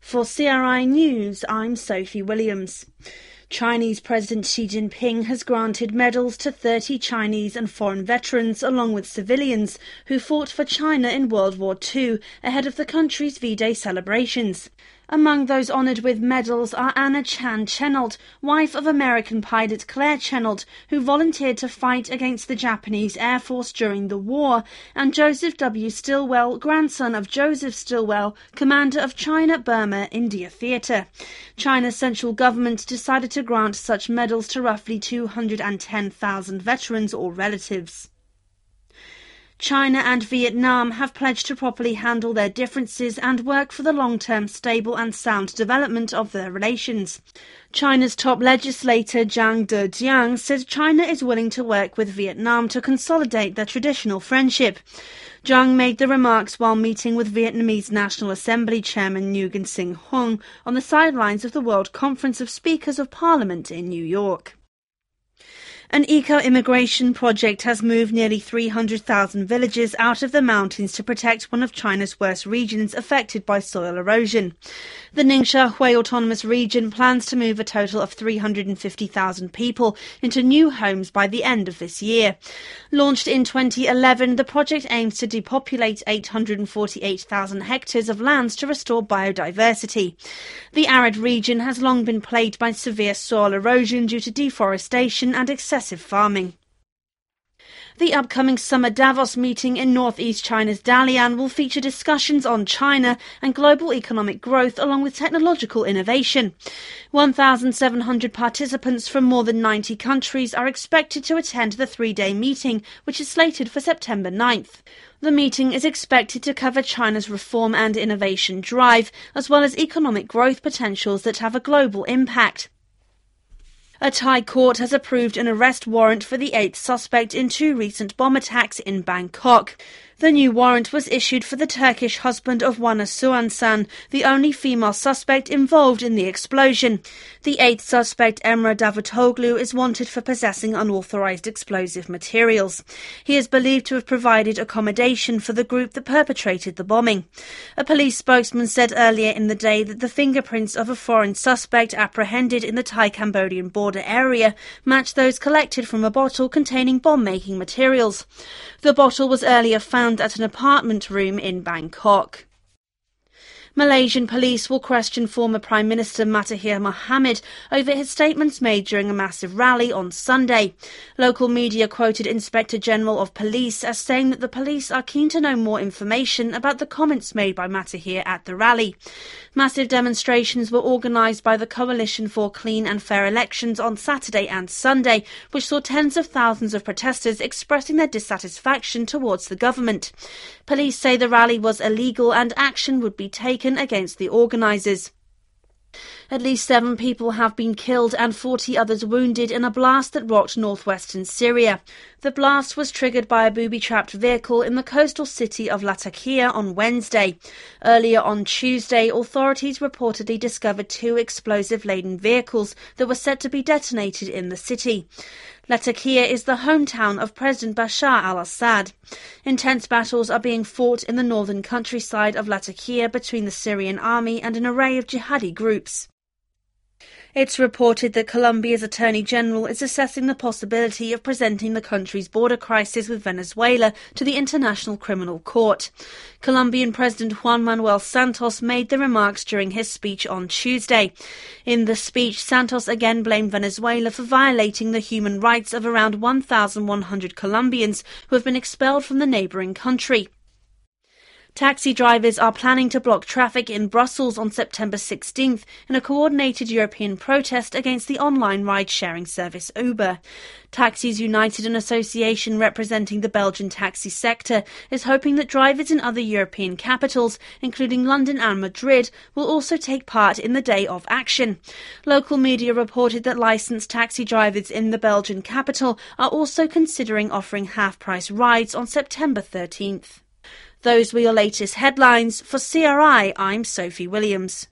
For CRI News, I'm Sophie Williams. Chinese President Xi Jinping has granted medals to 30 Chinese and foreign veterans along with civilians who fought for China in World War II ahead of the country's V-Day celebrations. Among those honoured with medals are Anna Chan Chennault, wife of American pilot Claire Chennault, who volunteered to fight against the Japanese Air Force during the war, and Joseph W. Stilwell, grandson of Joseph Stilwell, commander of China-Burma-India Theatre. China's central government decided to grant such medals to roughly 210,000 veterans or relatives. China and Vietnam have pledged to properly handle their differences and work for the long-term stable and sound development of their relations. China's top legislator Zhang Dejiang says China is willing to work with Vietnam to consolidate their traditional friendship. Zhang made the remarks while meeting with Vietnamese National Assembly Chairman Nguyen Sinh Hung on the sidelines of the World Conference of Speakers of Parliament in New York. An eco-immigration project has moved nearly 300,000 villagers out of the mountains to protect one of China's worst regions affected by soil erosion. The Ningxia Hui Autonomous Region plans to move a total of 350,000 people into new homes by the end of this year. Launched in 2011, the project aims to depopulate 848,000 hectares of lands to restore biodiversity. The arid region has long been plagued by severe soil erosion due to deforestation and excessive farming. The upcoming summer Davos meeting in northeast China's Dalian will feature discussions on China and global economic growth along with technological innovation. 1,700 participants from more than 90 countries are expected to attend the three-day meeting, which is slated for September 9th. The meeting is expected to cover China's reform and innovation drive, as well as economic growth potentials that have a global impact. A Thai court has approved an arrest warrant for the 8th suspect in two recent bomb attacks in Bangkok. The new warrant was issued for the Turkish husband of Wana Suansan, the only female suspect involved in the explosion. The 8th suspect, Emre Davutoglu, is wanted for possessing unauthorized explosive materials. He is believed to have provided accommodation for the group that perpetrated the bombing. A police spokesman said earlier in the day that the fingerprints of a foreign suspect apprehended in the Thai-Cambodian border area matched those collected from a bottle containing bomb-making materials. The bottle was earlier found at an apartment room in Bangkok. Malaysian police will question former Prime Minister Mahathir Mohamad over his statements made during a massive rally on Sunday. Local media quoted Inspector General of Police as saying that the police are keen to know more information about the comments made by Mahathir at the rally. Massive demonstrations were organised by the Coalition for Clean and Fair Elections on Saturday and Sunday, which saw tens of thousands of protesters expressing their dissatisfaction towards the government. Police say the rally was illegal and action would be taken against the organisers. At least 7 people have been killed and 40 others wounded in a blast that rocked northwestern Syria. The blast was triggered by a booby-trapped vehicle in the coastal city of Latakia on Wednesday. Earlier on Tuesday, authorities reportedly discovered 2 explosive-laden vehicles that were set to be detonated in the city. Latakia is the hometown of President Bashar al-Assad. Intense battles are being fought in the northern countryside of Latakia between the Syrian army and an array of jihadi groups. It's reported that Colombia's Attorney General is assessing the possibility of presenting the country's border crisis with Venezuela to the International Criminal Court. Colombian President Juan Manuel Santos made the remarks during his speech on Tuesday. In the speech, Santos again blamed Venezuela for violating the human rights of around 1,100 Colombians who have been expelled from the neighbouring country. Taxi drivers are planning to block traffic in Brussels on September 16th in a coordinated European protest against the online ride-sharing service Uber. Taxis United, an association representing the Belgian taxi sector, is hoping that drivers in other European capitals, including London and Madrid, will also take part in the day of action. Local media reported that licensed taxi drivers in the Belgian capital are also considering offering half-price rides on September 13th. Those were your latest headlines. For CRI, I'm Sophie Williams.